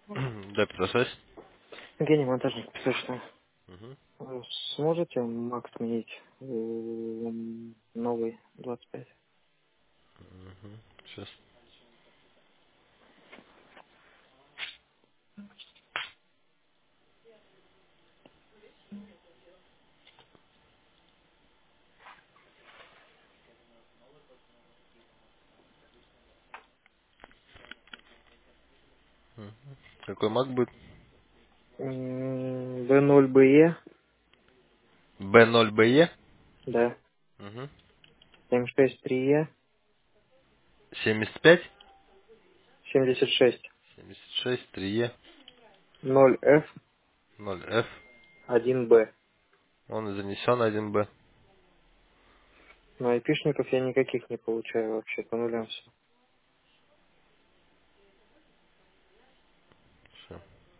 Да, предоставь. Евгений, монтажник, песочный. Угу. Сможете Макс сменить новый 25? Сейчас. Какой маг будет? B0BE, B0BE. да, Угу. 763E, 75. 76, 76. 3E. 0F, 0F. 1B. Он занесен 1B. Но айпишников я никаких не получаю вообще, по нулям все. Все.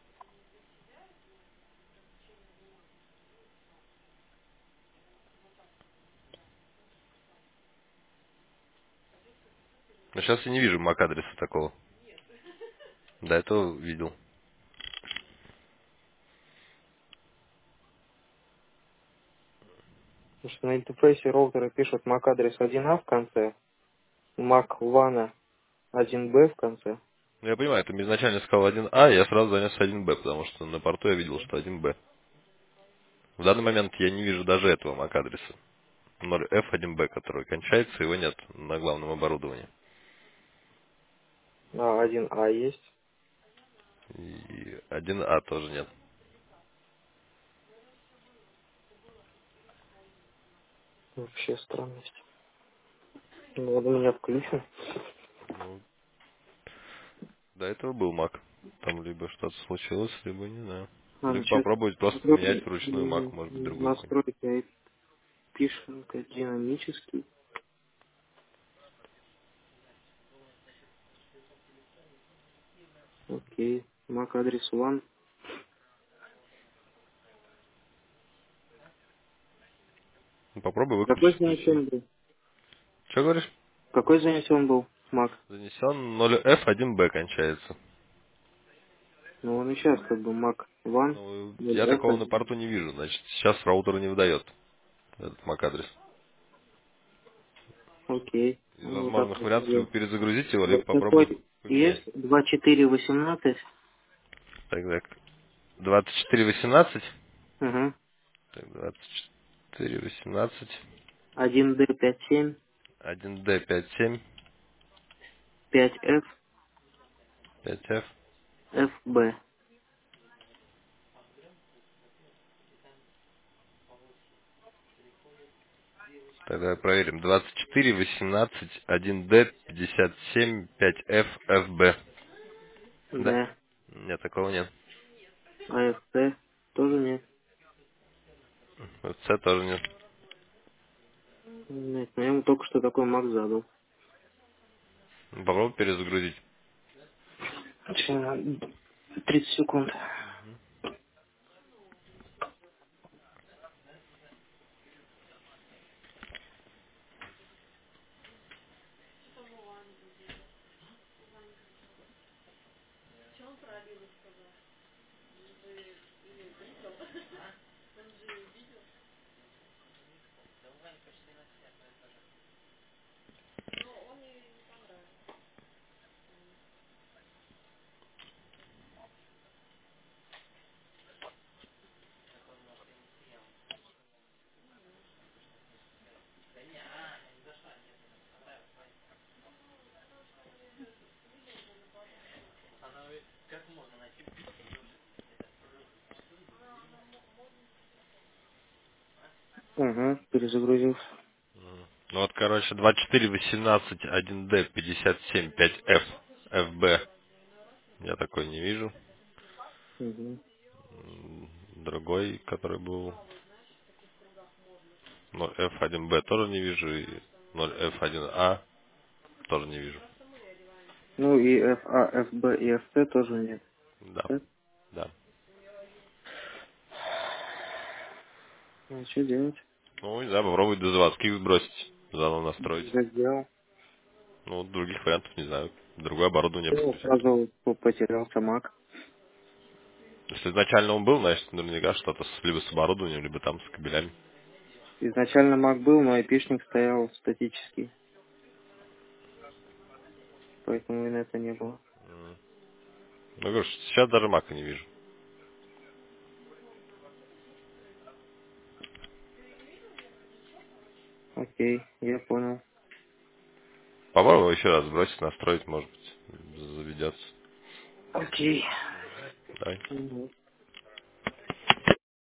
Но сейчас я не вижу MAC адреса такого. До этого видел. Потому что на интерфейсе роутера пишут MAC адрес 1А в конце, MAC WAN 1B в конце. Ну, я понимаю, ты мне изначально сказал 1А, я сразу занес 1Б, потому что на порту я видел, что 1Б. В данный момент я не вижу даже этого MAC адреса. 0F1B, который кончается, его нет на главном оборудовании. А 1А есть. И 1А тоже нет. Вообще странность. Ну, вот у меня включен. Ну, до этого был Mac. Там либо что-то случилось, либо не знаю. Надо Либо сейчас попробовать просто поменять вручную Mac, может быть, другой какой-нибудь. настройки айпишника динамический. Окей. MAC адрес one. Ну, попробуй Какой выключить, включи. занесен был? Что говоришь? Какой занесен был MAC? Занесен 0F1B кончается. Ну он и сейчас как бы MAC one. Ну, я такого на 0F1. порту не вижу, значит, сейчас роутер не выдает этот MAC адрес. Окей. Из Ну, вот так возможных вот вариантов либо сделал. перезагрузить его, либо Вот попробовать такой есть. поменять. 2418. Так, 2418. Угу. Так, 2418. 1D57. 1D57. 5F. 5F. FB. Тогда проверим. 24 18 1D 57 5F FB. Да? Да. Нет, такого нет. AFT. Тоже нет. Вот C тоже нет. Нет, но я ему только что такой MAC задал. Ну, попробуй перезагрузить. Сейчас, 30 секунд. Угу, перезагрузился. Ну вот, короче, 24 18 1D 57 5F FB. Я такой не вижу. Угу. Другой, который был 0F1B тоже не вижу. И 0F1A тоже не вижу. Ну и FA, FB и FT тоже нет. Да, Так? да. Ну, что делать? Ну, не знаю, попробуй до заводских сбросить. Заново настроить. Я сделал. Ну, других вариантов не знаю. Другое оборудование Я подключать. сразу потерялся Mac. Если изначально он был, значит, наверняка что-то либо с оборудованием, либо там с кабелями. Изначально Mac был, но айпишник стоял статический, поэтому и это не было. Ну, говорю, что сейчас даже мака не вижу. Окей, я понял. Попробуй еще раз бросить, настроить, может быть, заведется. Окей. Давай. Мгм.